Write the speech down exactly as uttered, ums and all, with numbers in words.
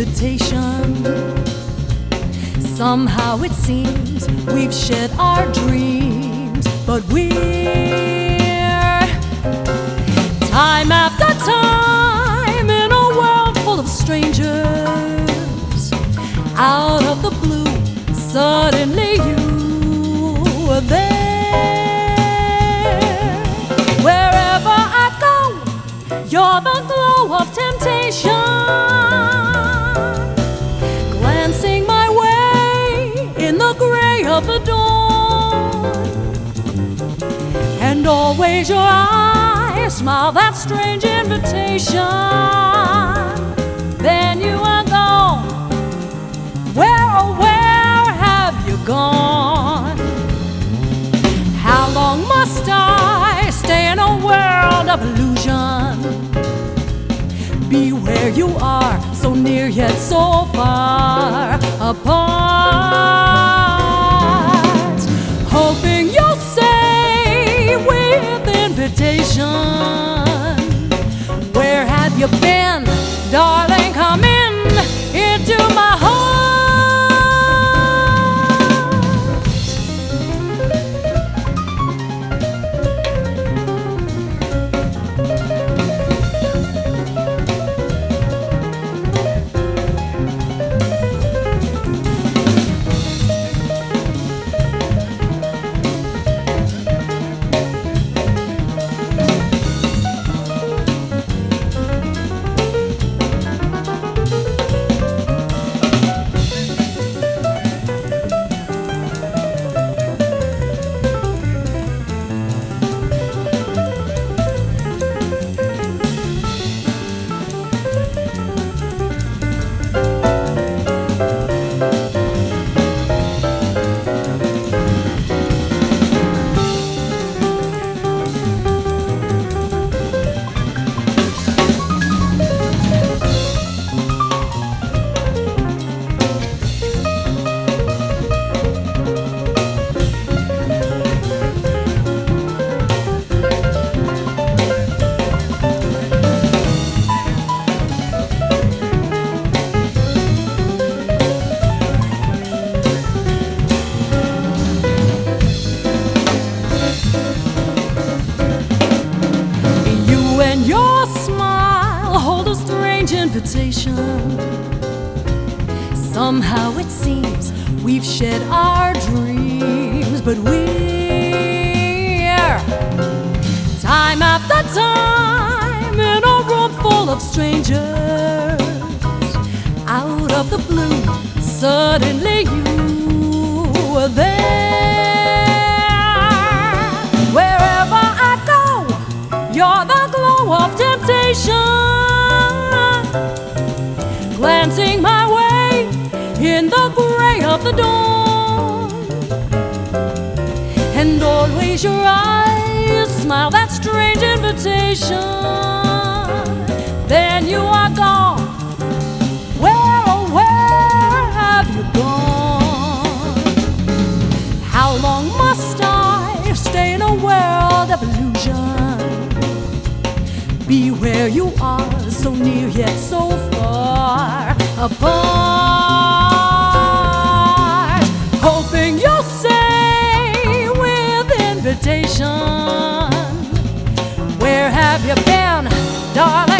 invitation. Somehow it seems we've shed our dreams, but we're time after time in a world full of strangers. Out of the blue, suddenly you were there. Wherever I go, you're the glow of temptation, glancing my way in the gray of the dawn. And always your eyes smile that strange invitation. Then you are gone. Where, oh where have you gone? How long must I stay in a world of illusion? Be where you are, so near yet so far apart. Hoping you'll say with invitation, where have you been, darling? Come in into my heart. And your smile hold a strange invitation. Somehow it seems we've shed our dreams, but we're time after time in a room full of strangers. Out of the blue, suddenly you were there. Wherever I go, you're the of temptation, glancing my way in the gray of the dawn. And always your eyes smile that strange invitation. Then you are gone. Where, oh where have you gone? How long must I stay in a world of illusion? Be where you are, so near yet so far apart. Hoping you'll say with invitation, where have you been, darling?